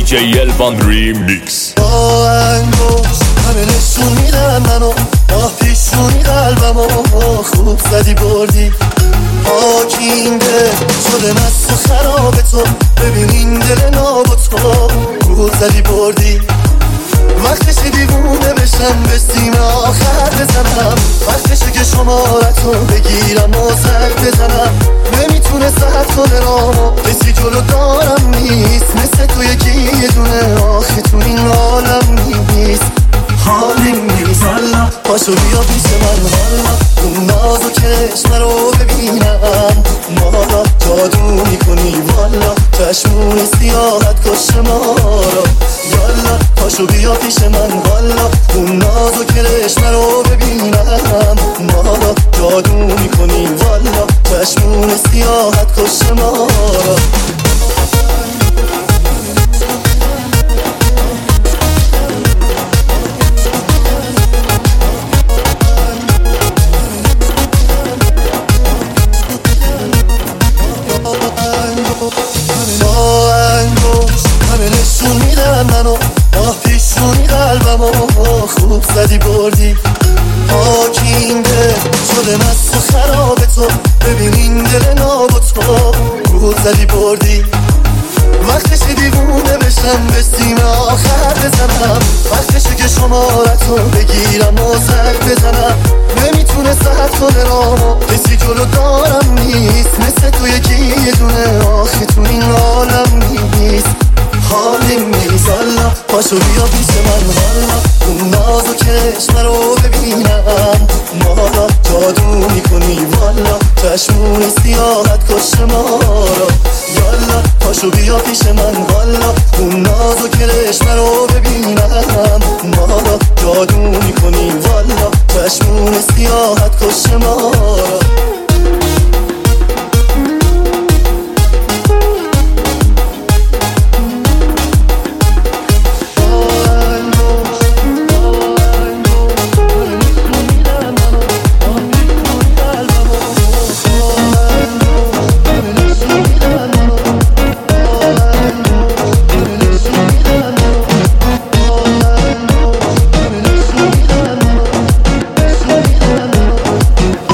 DJ Elvan Remix. با انگوش همه نشون میدن منو، با پیشونی قلبمو خوب زدی بردی. پاکینده شده مست و خراب تو، ببین این دل نابو تو خوب زدی بردی. وقتشه دیوونه بشم به سیم آخر بزنم، وقتشه که شمارتو بگیرم و زنگ بزنم. نمیتونه ساعت کنه رامو، کسی جلو دارم نیست مثل تو یکی یه دونه، آخه تو این عالم نیست حالیم نیست. والا پاشو بیا پیش من، والا اون ناز و چشم رو ببینم، مالا جادو میکنی، والا چشمون سیاحت کش ما رو. یالا پاشو بیا پیش من، والا اون ناز و چشم رو ببینم، مالا جادو میکنی، والا چشمون سیاحت کش ما رو. با انگوش همه نشون میدن منو، با پیشونی قلبمو خوب زدی بردی. پاکینده شده مست و خراب تو، ببین این دل نابو تو خوب زدی بردی. وقتشه دیوونه بشم به سیم آخر بزنم، وقتشه که شمارتو بگیرم و زنگ بزنم. نمیتونه ساعت کنه رامو، کسی جلو دارم نیست مثل تو یکی یه دونه، آخه تو این عالم نیست حالیم نیست. والا پاشو بیا پیش من، والا اون ناز و چشم رو ببینم، مالا جادو میکنی، والا چشمون سیاحت کش ما رو. یالا پاشو بیا پیش من، والا اون ناز و چشم رو ببینم، مالا جادو میکنی، والا چشمون سیاحت کش ما رو.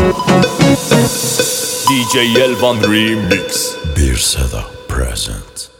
DJ Elvan Remix. Bir Seda present.